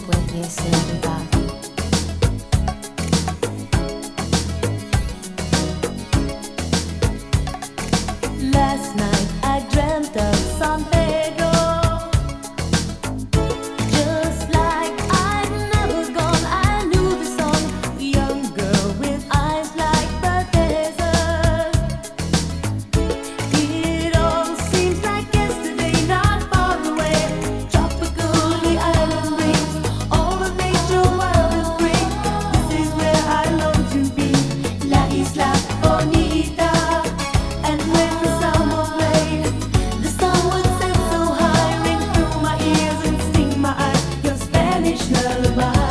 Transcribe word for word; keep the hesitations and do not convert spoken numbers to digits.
pudiese olvidar. Last night I dreamt of San Pedro, just like I'd never gone. I knew the song, a young girl with eyes like the desert. It all seems like yesterday, not far away. Tropical, the island rings, all of nature wild and free. This is where I long to be, La Isla Bonita. And when the summer played, the sun would set so high, ring through my ears and sting my eyes. Your Spanish lullaby.